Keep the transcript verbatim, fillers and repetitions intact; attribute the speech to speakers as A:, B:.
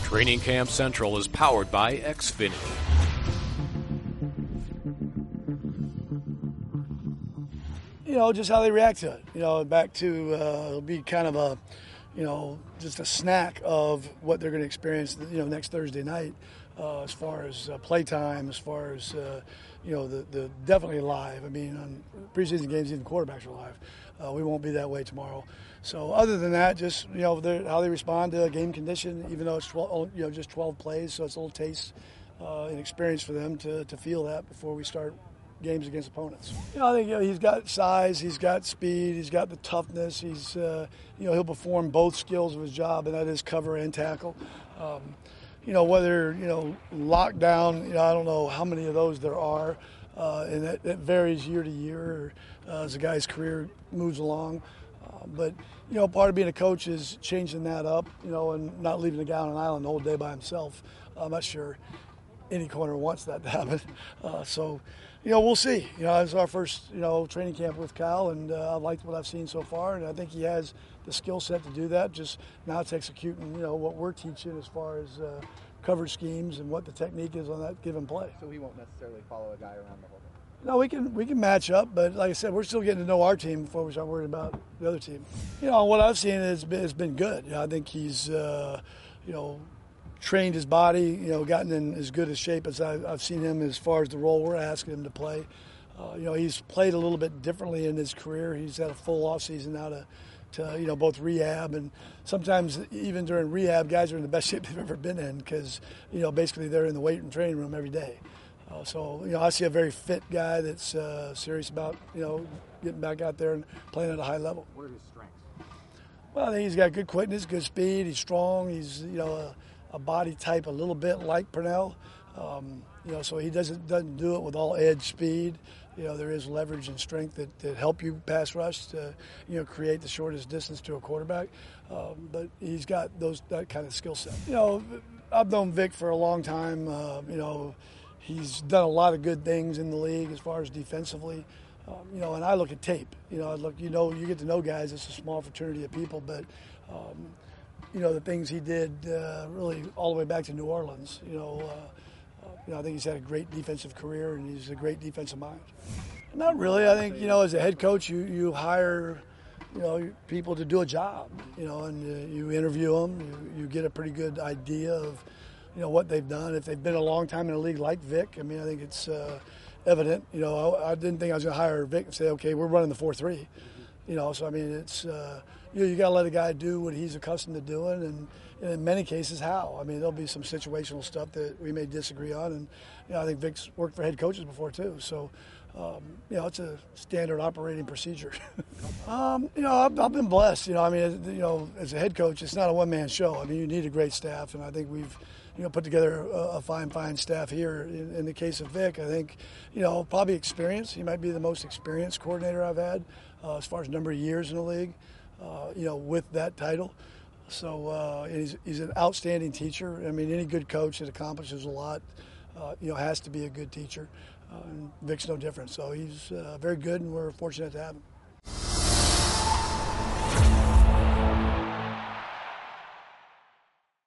A: Training Camp Central is powered by Xfinity.
B: You know, just how they react to it. You know, back to, uh, it'll be kind of a, you know, just a snack of what they're going to experience, you know, next Thursday night uh, as far as uh, play time, as far as, uh, you know, the, the definitely live. I mean, on preseason games, even quarterbacks are live. Uh, we won't be that way tomorrow. So other than that, just, you know, how they respond to a game condition, even though it's twelve, you know, just twelve plays, so it's a little taste uh, and experience for them to, to feel that before we start games against opponents. You know, I think you know, he's got size, he's got speed, he's got the toughness. He's, uh, you know, he'll perform both skills of his job, and that is cover and tackle. Um, you know, whether, you know, lockdown, you know, I don't know how many of those there are, uh, and that, that varies year to year uh, as a guy's career moves along. Uh, but, you know, part of being a coach is changing that up, you know, and not leaving the guy on an island the whole day by himself. I'm not sure any corner wants that to happen. Uh, so, you know, we'll see. You know, it's our first, you know, training camp with Kyle, and uh, I liked what I've seen so far, and I think he has the skill set to do that. Just now it's executing, you know, what we're teaching as far as uh, coverage schemes and what the technique is on that given play.
C: So he won't necessarily follow a guy around the whole game?
B: No, we can we can match up, but like I said, we're still getting to know our team before we start worrying about the other team. You know, what I've seen has been, has been good. You know, I think he's, uh, you know, trained his body, you know, gotten in as good a shape as I've, I've seen him as far as the role we're asking him to play. Uh, you know, he's played a little bit differently in his career. He's had a full off season now to, to you know, both rehab, and sometimes even during rehab, guys are in the best shape they've ever been in because, you know, basically they're in the weight and training room every day. Uh, so, you know, I see a very fit guy that's uh, serious about, you know, getting back out there and playing at a high level.
C: What are his strengths?
B: Well, I think he's got good quickness, good speed. He's strong. He's, you know, a, a body type a little bit like Purnell. Um, you know, so he doesn't doesn't do it with all edge speed. You know, there is leverage and strength that, that help you pass rush to, you know, create the shortest distance to a quarterback. Um, but he's got those that kind of skill set. You know, I've known Vic for a long time. Uh, you know, he's done a lot of good things in the league as far as defensively. Um, you know, and I look at tape. You know, I look. You know, you get to know guys. It's a small fraternity of people, but. Um, You know, the things he did uh, really all the way back to New Orleans. You know, uh, uh, you know, I think he's had a great defensive career, and he's a great defensive mind. Not really. I think, you know, as a head coach, you, you hire, you know, people to do a job, you know, and uh, you interview them. You, you get a pretty good idea of, you know, what they've done. If they've been a long time in a league like Vic, I mean, I think it's uh, evident. You know, I, I didn't think I was going to hire Vic and say, okay, we're running the four three. You know, so, I mean, it's uh, – you know, you got to let a guy do what he's accustomed to doing, and, and in many cases, how. I mean, there'll be some situational stuff that we may disagree on, and you know, I think Vic's worked for head coaches before too. So, um, you know, it's a standard operating procedure. um, you know, I've, I've been blessed. You know, I mean, you know, as a head coach, it's not a one-man show. I mean, you need a great staff, and I think we've, you know, put together a, a fine, fine staff here. In, in the case of Vic, I think, you know, probably experience. He might be the most experienced coordinator I've had uh, as far as number of years in the league. Uh, you know, with that title. So uh, he's, he's an outstanding teacher. I mean, any good coach that accomplishes a lot, uh, you know, has to be a good teacher. Uh, and Vic's no different. So he's uh, very good, and we're fortunate to have him.